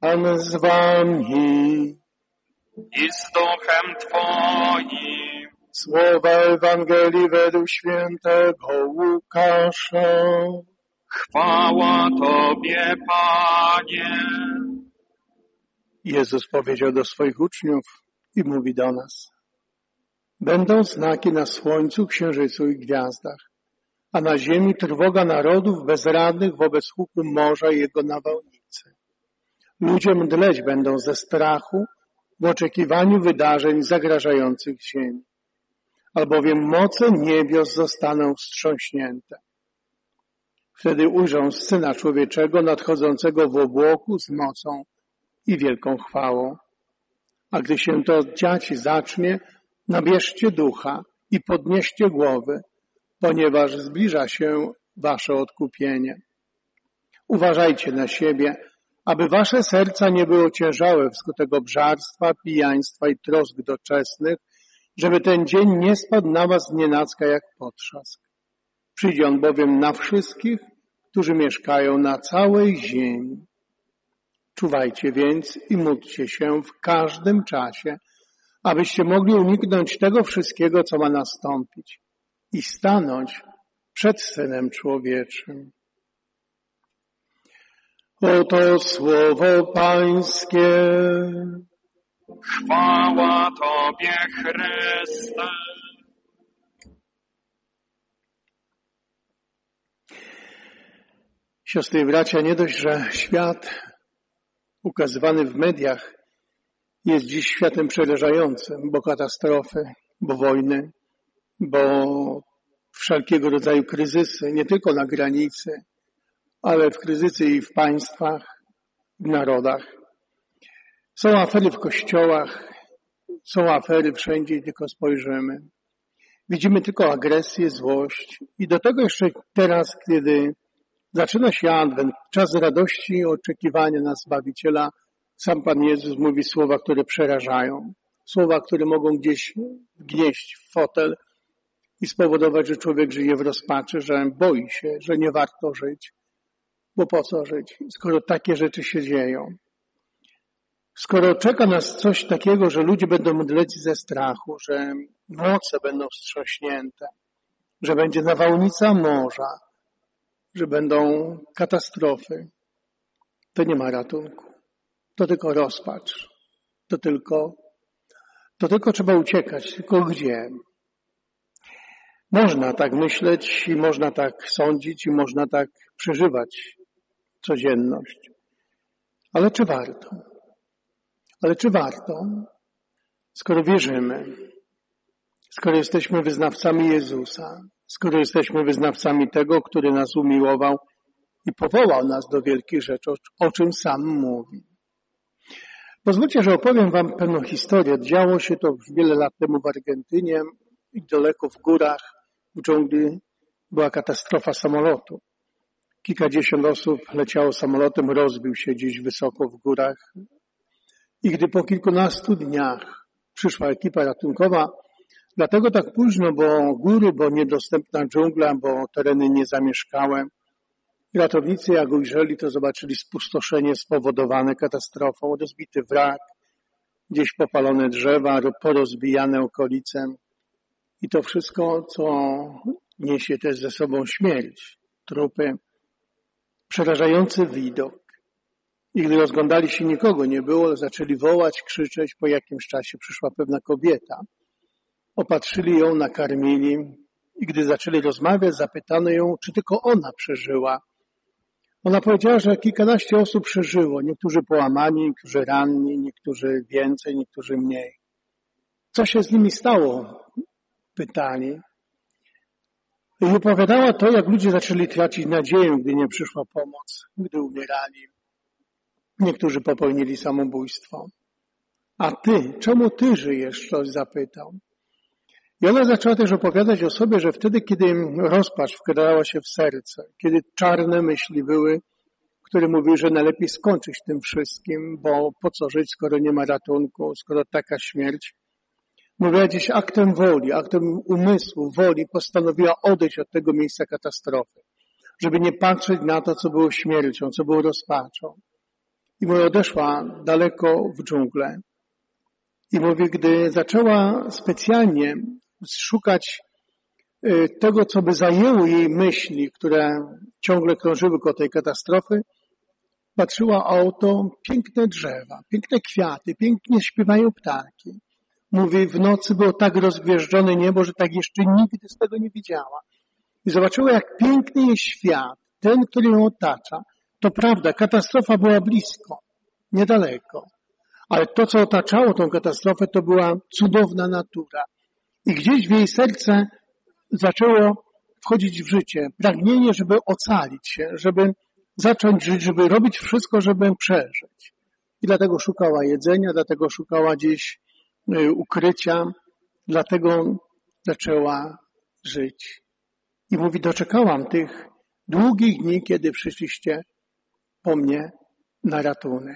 Pan z wami. I z duchem Twoim. Słowa Ewangelii według świętego Łukasza. Chwała Tobie, Panie. Jezus powiedział do swoich uczniów i mówi do nas. Będą znaki na słońcu, księżycu i gwiazdach, a na ziemi trwoga narodów bezradnych wobec huku morza i jego nawałnicy. Ludzie mdleć będą ze strachu w oczekiwaniu wydarzeń zagrażających ziemi, albowiem moce niebios zostaną wstrząśnięte. Wtedy ujrzą Syna Człowieczego nadchodzącego w obłoku z mocą i wielką chwałą. A gdy się to dziać zacznie, nabierzcie ducha i podnieście głowy, ponieważ zbliża się wasze odkupienie. Uważajcie na siebie, aby wasze serca nie były ociężałe wskutek obżarstwa, pijaństwa i trosk doczesnych, żeby ten dzień nie spadł na was znienacka jak potrzask. Przyjdzie on bowiem na wszystkich, którzy mieszkają na całej ziemi. Czuwajcie więc i módlcie się w każdym czasie, abyście mogli uniknąć tego wszystkiego, co ma nastąpić i stanąć przed Synem Człowieczym. Oto słowo Pańskie. Chwała Tobie, Chryste. Siostry i bracia, nie dość, że świat ukazywany w mediach jest dziś światem przerażającym, bo katastrofy, bo wojny, bo wszelkiego rodzaju kryzysy, nie tylko na granicy, ale w kryzysy i w państwach, w narodach. Są afery w kościołach, są afery wszędzie, gdzie tylko spojrzymy. Widzimy tylko agresję, złość i do tego jeszcze teraz, kiedy zaczyna się Adwent, czas radości i oczekiwania na Zbawiciela, sam Pan Jezus mówi słowa, które przerażają. Słowa, które mogą gdzieś wgnieść w fotel i spowodować, że człowiek żyje w rozpaczy, że boi się, że nie warto żyć. Bo po co żyć, skoro takie rzeczy się dzieją? Skoro czeka nas coś takiego, że ludzie będą mdleć ze strachu, że moce będą wstrząśnięte, że będzie nawałnica morza, że będą katastrofy, to nie ma ratunku. To tylko rozpacz. To tylko trzeba uciekać. Tylko gdzie? Można tak myśleć i można tak sądzić i można tak przeżywać codzienność. Ale czy warto? Ale czy warto? Skoro wierzymy, skoro jesteśmy wyznawcami Jezusa, skoro jesteśmy wyznawcami tego, który nas umiłował i powołał nas do wielkich rzeczy, o czym sam mówi. Pozwólcie, że opowiem wam pewną historię. Działo się to już wiele lat temu w Argentynie i daleko w górach, w dżungli była katastrofa samolotu. Kilkadziesiąt osób leciało samolotem, rozbił się gdzieś wysoko w górach. I gdy po kilkunastu dniach przyszła ekipa ratunkowa, dlatego tak późno, bo góry, bo niedostępna dżungla, bo tereny niezamieszkałe. Ratownicy jak ujrzeli, to zobaczyli spustoszenie spowodowane katastrofą, rozbity wrak, gdzieś popalone drzewa, porozbijane okolice i to wszystko, co niesie też ze sobą śmierć, trupy. Przerażający widok. I gdy rozglądali się, nikogo nie było, zaczęli wołać, krzyczeć. Po jakimś czasie przyszła pewna kobieta. Opatrzyli ją, nakarmili i gdy zaczęli rozmawiać, zapytano ją, czy tylko ona przeżyła. Ona powiedziała, że kilkanaście osób przeżyło. Niektórzy połamani, niektórzy ranni, niektórzy więcej, niektórzy mniej. Co się z nimi stało? Pytali. I opowiadała to, jak ludzie zaczęli tracić nadzieję, gdy nie przyszła pomoc, gdy umierali. Niektórzy popełnili samobójstwo. A ty, czemu ty żyjesz? Ktoś zapytał. I ona zaczęła też opowiadać o sobie, że wtedy, kiedy rozpacz wkradała się w serce, kiedy czarne myśli były, które mówiły, że najlepiej skończyć tym wszystkim, bo po co żyć, skoro nie ma ratunku, skoro taka śmierć. Mówiła gdzieś aktem woli, aktem umysłu, woli postanowiła odejść od tego miejsca katastrofy, żeby nie patrzeć na to, co było śmiercią, co było rozpaczą. I mówi, odeszła daleko w dżunglę. I mówi, gdy zaczęła specjalnie szukać tego, co by zajęło jej myśli, które ciągle krążyły koło tej katastrofy, patrzyła, a oto piękne drzewa, piękne kwiaty, pięknie śpiewają ptaki. Mówi, w nocy było tak rozgwieżdżone niebo, że tak jeszcze nigdy z tego nie widziała. I zobaczyła, jak piękny jest świat, ten, który ją otacza. To prawda, katastrofa była blisko, niedaleko. Ale to, co otaczało tą katastrofę, to była cudowna natura. I gdzieś w jej serce zaczęło wchodzić w życie pragnienie, żeby ocalić się, żeby zacząć żyć, żeby robić wszystko, żeby przeżyć. I dlatego szukała jedzenia, dlatego szukała gdzieś ukrycia, dlatego zaczęła żyć. I mówi, doczekałam tych długich dni, kiedy przyszliście po mnie na ratunek.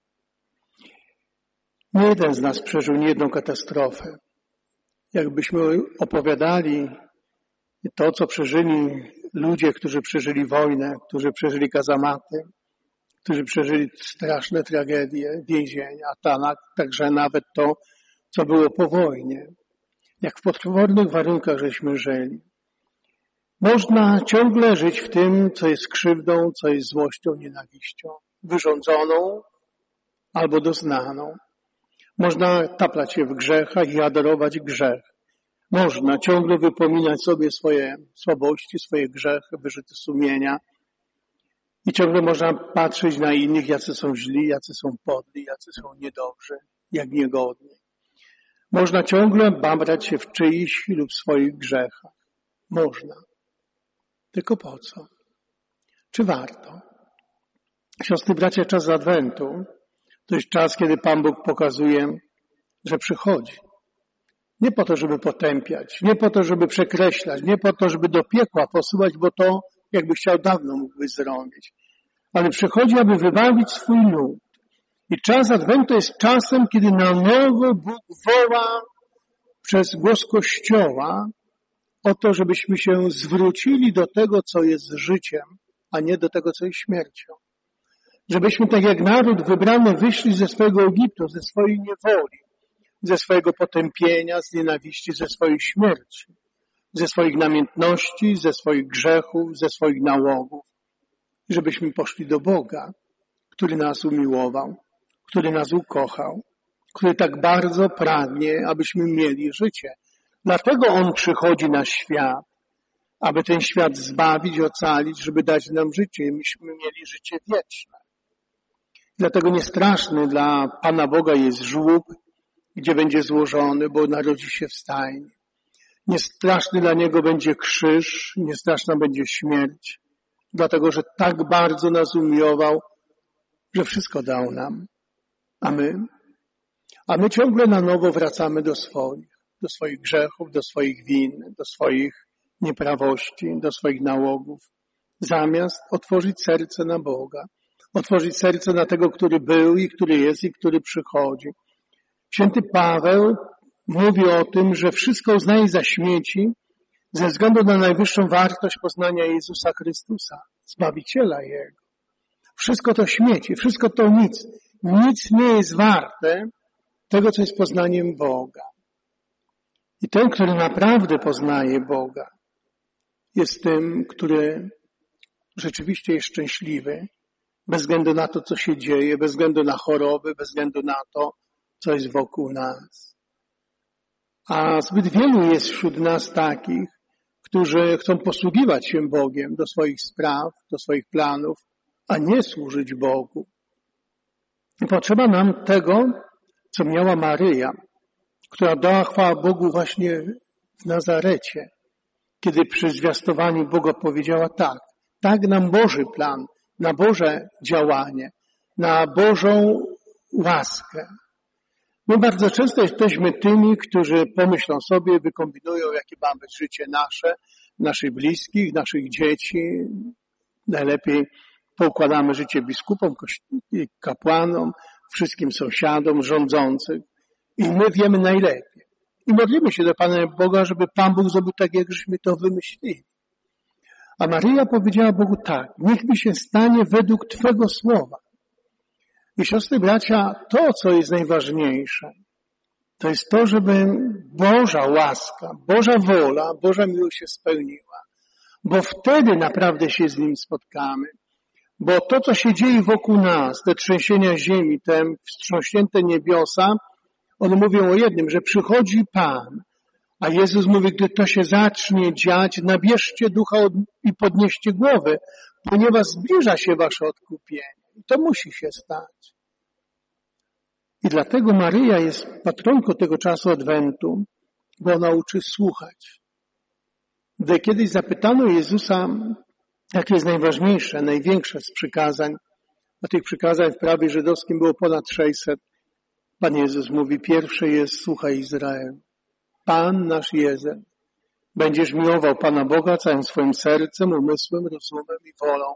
Nie jeden z nas przeżył niejedną katastrofę. Jakbyśmy opowiadali to, co przeżyli ludzie, którzy przeżyli wojnę, którzy przeżyli kazamaty, którzy przeżyli straszne tragedie, więzienia, także nawet to, co było po wojnie. Jak w potwornych warunkach żeśmy żyli. Można ciągle żyć w tym, co jest krzywdą, co jest złością, nienawiścią, wyrządzoną albo doznaną. Można taplać się w grzechach i adorować grzech. Można ciągle wypominać sobie swoje słabości, swoje grzechy, wyrzuty sumienia i ciągle można patrzeć na innych, jacy są źli, jacy są podli, jacy są niedobrzy, jak niegodni. Można ciągle babrać się w czyichś lub swoich grzechach. Można. Tylko po co? Czy warto? Siostry, bracia, czas Adwentu to jest czas, kiedy Pan Bóg pokazuje, że przychodzi. Nie po to, żeby potępiać, nie po to, żeby przekreślać, nie po to, żeby do piekła posyłać, bo to, jakby chciał, dawno mógłby zrobić. Ale przychodzi, aby wybawić swój lud. I czas Adwentu jest czasem, kiedy na nowo Bóg woła przez głos Kościoła o to, żebyśmy się zwrócili do tego, co jest życiem, a nie do tego, co jest śmiercią. Żebyśmy tak jak naród wybrany wyszli ze swojego Egiptu, ze swojej niewoli, ze swojego potępienia, z nienawiści, ze swojej śmierci, ze swoich namiętności, ze swoich grzechów, ze swoich nałogów. Żebyśmy poszli do Boga, który nas umiłował, który nas ukochał, który tak bardzo pragnie, abyśmy mieli życie. Dlatego On przychodzi na świat, aby ten świat zbawić, ocalić, żeby dać nam życie. Myśmy mieli życie wieczne. Dlatego niestraszny dla Pana Boga jest żłób, gdzie będzie złożony, bo narodzi się w stajni. Niestraszny dla Niego będzie krzyż, niestraszna będzie śmierć, dlatego że tak bardzo nas umiłował, że wszystko dał nam. A my ciągle na nowo wracamy do swoich grzechów, do swoich win, do swoich nieprawości, do swoich nałogów, zamiast otworzyć serce na Boga, otworzyć serce na tego, który był i który jest i który przychodzi. Święty Paweł mówi o tym, że wszystko uznaje za śmieci ze względu na najwyższą wartość poznania Jezusa Chrystusa, Zbawiciela Jego. Wszystko to śmieci, wszystko to nic. Nic nie jest warte tego, co jest poznaniem Boga. I ten, który naprawdę poznaje Boga, jest tym, który rzeczywiście jest szczęśliwy, bez względu na to, co się dzieje, bez względu na choroby, bez względu na to, co jest wokół nas. A zbyt wielu jest wśród nas takich, którzy chcą posługiwać się Bogiem do swoich spraw, do swoich planów, a nie służyć Bogu. I potrzeba nam tego, co miała Maryja, która dała chwałę Bogu właśnie w Nazarecie, kiedy przy zwiastowaniu Boga powiedziała tak na Boży plan, na Boże działanie, na Bożą łaskę. My bardzo często jesteśmy tymi, którzy pomyślą sobie, wykombinują, jakie ma być życie nasze, naszych bliskich, naszych dzieci. Najlepiej poukładamy życie biskupom, kapłanom, wszystkim sąsiadom, rządzącym. I my wiemy najlepiej. I modlimy się do Pana Boga, żeby Pan Bóg zrobił tak, jak żeśmy to wymyślili. A Maryja powiedziała Bogu tak, niech mi się stanie według Twego słowa. I siostry, bracia, to, co jest najważniejsze, to jest to, żeby Boża łaska, Boża wola, Boża miłość się spełniła. Bo wtedy naprawdę się z Nim spotkamy. Bo to, co się dzieje wokół nas, te trzęsienia ziemi, te wstrząśnięte niebiosa, one mówią o jednym, że przychodzi Pan. A Jezus mówi, gdy to się zacznie dziać, nabierzcie ducha i podnieście głowy, ponieważ zbliża się wasze odkupienie. I to musi się stać. I dlatego Maryja jest patronką tego czasu Adwentu, bo ona uczy słuchać. Gdy kiedyś zapytano Jezusa, jakie jest najważniejsze, największe z przykazań, a tych przykazań w prawie żydowskim było ponad 600, Pan Jezus mówi, pierwsze jest słuchaj Izrael. Pan nasz jeden. Będziesz miłował Pana Boga całym swoim sercem, umysłem, rozumem i wolą.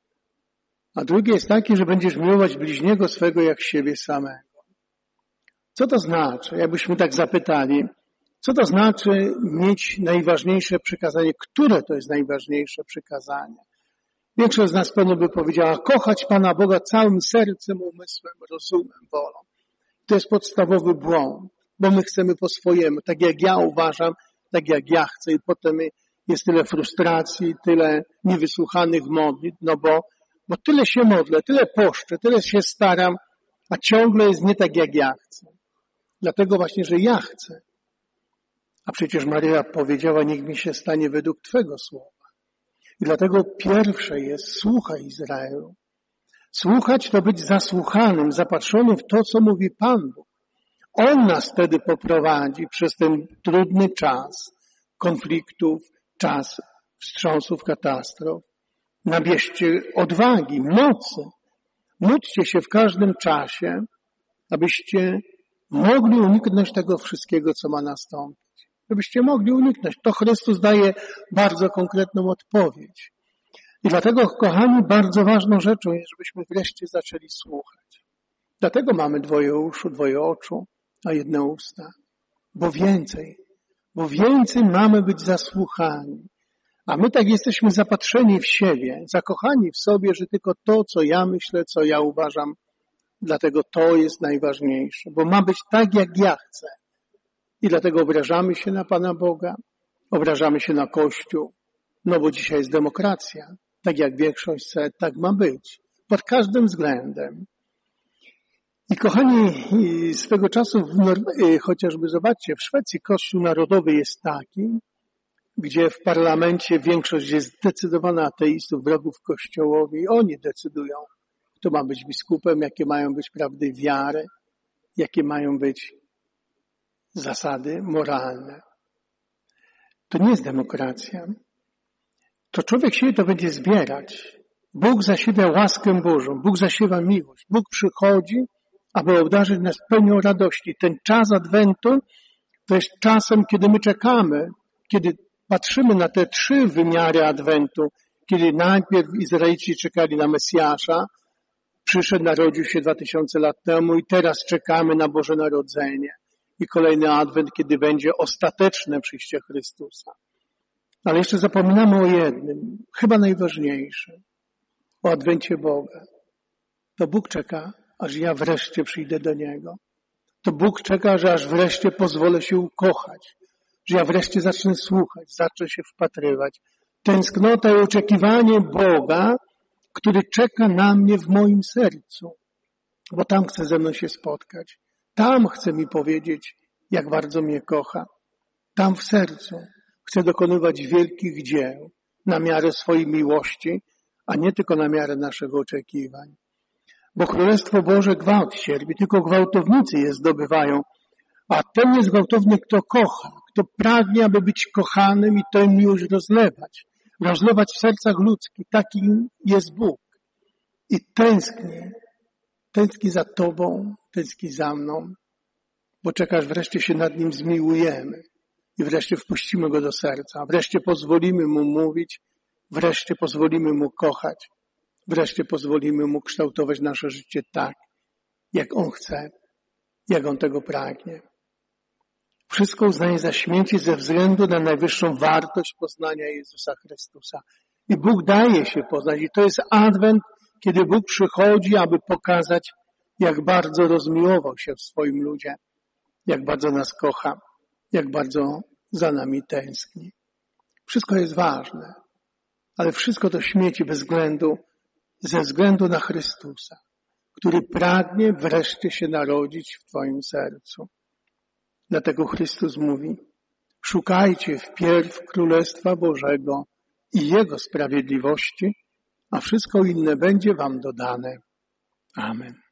A drugie jest takie, że będziesz miłować bliźniego swego jak siebie samego. Co to znaczy? Jakbyśmy tak zapytali, co to znaczy mieć najważniejsze przykazanie? Które to jest najważniejsze przykazanie? Większość z nas pewno by powiedziała, kochać Pana Boga całym sercem, umysłem, rozumem, wolą. To jest podstawowy błąd, bo my chcemy po swojemu, tak jak ja uważam, tak jak ja chcę i potem jest tyle frustracji, tyle niewysłuchanych modlitw, no bo tyle się modlę, tyle poszczę, tyle się staram, a ciągle jest nie tak jak ja chcę. Dlatego właśnie, że ja chcę. A przecież Maryja powiedziała, niech mi się stanie według Twego słowa. I dlatego pierwsze jest słuchaj Izraelu. Słuchać to być zasłuchanym, zapatrzonym w to, co mówi Pan Bóg. On nas wtedy poprowadzi przez ten trudny czas konfliktów, czas wstrząsów, katastrof. Nabierzcie odwagi, mocy. Módlcie się w każdym czasie, abyście mogli uniknąć tego wszystkiego, co ma nastąpić. Żebyście mogli uniknąć. To Chrystus daje bardzo konkretną odpowiedź. I dlatego, kochani, bardzo ważną rzeczą jest, żebyśmy wreszcie zaczęli słuchać. Dlatego mamy 2 uszu, 2 oczu, a 1 usta. Bo więcej mamy być zasłuchani. A my tak jesteśmy zapatrzeni w siebie, zakochani w sobie, że tylko to, co ja myślę, co ja uważam, dlatego to jest najważniejsze. Bo ma być tak, jak ja chcę. I dlatego obrażamy się na Pana Boga, obrażamy się na Kościół, no bo dzisiaj jest demokracja. Tak jak większość chce, tak ma być. Pod każdym względem. I kochani, swego czasu chociażby zobaczcie, w Szwecji Kościół Narodowy jest taki, gdzie w parlamencie większość jest zdecydowana ateistów, wrogów Kościołowi. I oni decydują, kto ma być biskupem, jakie mają być prawdy wiary, jakie mają być zasady moralne. To nie jest demokracja. To człowiek się to będzie zbierać. Bóg zasiewia łaskę Bożą, Bóg zasiewa miłość. Bóg przychodzi, aby obdarzyć nas pełnią radości. Ten czas Adwentu to jest czasem, kiedy my czekamy, kiedy patrzymy na te 3 wymiary Adwentu, kiedy najpierw Izraelici czekali na Mesjasza, przyszedł, narodził się 2000 lat temu i teraz czekamy na Boże Narodzenie. I kolejny Adwent, kiedy będzie ostateczne przyjście Chrystusa. Ale jeszcze zapominamy o jednym, chyba najważniejszym, o Adwencie Boga. To Bóg czeka, aż ja wreszcie przyjdę do Niego. To Bóg czeka, że aż wreszcie pozwolę się ukochać, że ja wreszcie zacznę słuchać, zacznę się wpatrywać. Tęsknota i oczekiwanie Boga, który czeka na mnie w moim sercu, bo tam chce ze mną się spotkać. Tam chce mi powiedzieć, jak bardzo mnie kocha. Tam w sercu chce dokonywać wielkich dzieł na miarę swojej miłości, a nie tylko na miarę naszych oczekiwań. Bo Królestwo Boże gwałt cierpi, tylko gwałtownicy je zdobywają, a ten jest gwałtowny, kto kocha, kto pragnie, aby być kochanym i tę miłość rozlewać w sercach ludzkich. Taki jest Bóg. I tęskni za Tobą, tęskni za mną, bo czekasz, wreszcie się nad Nim zmiłujemy i wreszcie wpuścimy Go do serca, wreszcie pozwolimy Mu mówić, wreszcie pozwolimy Mu kochać, wreszcie pozwolimy Mu kształtować nasze życie tak, jak On chce, jak On tego pragnie. Wszystko uznaje za śmieci ze względu na najwyższą wartość poznania Jezusa Chrystusa. I Bóg daje się poznać. I to jest Adwent, kiedy Bóg przychodzi, aby pokazać jak bardzo rozmiłował się w swoim ludzie, jak bardzo nas kocha, jak bardzo za nami tęskni. Wszystko jest ważne, ale wszystko to śmieci ze względu na Chrystusa, który pragnie wreszcie się narodzić w twoim sercu. Dlatego Chrystus mówi: szukajcie wpierw Królestwa Bożego i Jego sprawiedliwości, a wszystko inne będzie wam dodane. Amen.